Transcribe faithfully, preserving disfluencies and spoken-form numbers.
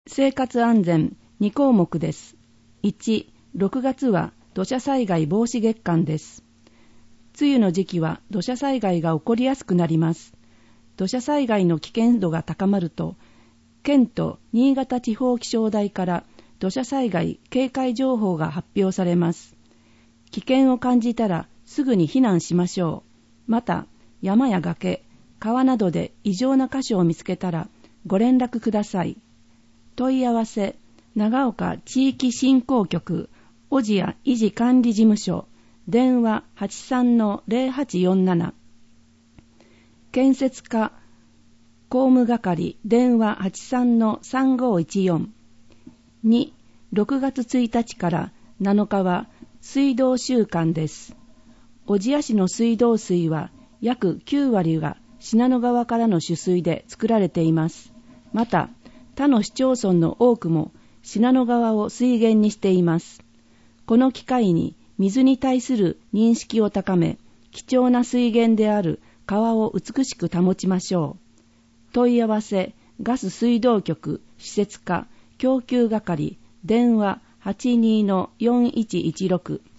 生活安全に項目です。いち、ろくがつは土砂災害防止月間です。梅雨の時期は土砂災害が起こりやすくなります。土砂災害の危険度が高まると、県と新潟地方気象台から土砂災害警戒情報が発表されます。危険を感じたらすぐに避難しましょう。また、山や崖、川などで異常な箇所を見つけたらご連絡ください。問い合わせ、長岡地域振興局、小千谷維持管理事務所、電話 はちさんのゼロはちよんなな。建設課工務係、電話 はちさんのさんごいちよん。に、ろくがつついたちからなのかは水道週間です。小千谷市の水道水は約きゅうわりが信濃川からの取水で作られています。また、他の市町村の多くも信濃川を水源にしています。この機会に水に対する認識を高め、貴重な水源である川を美しく保ちましょう。問い合わせ、ガス水道局、施設課、供給係、電話 はちにのよんいちいちろく。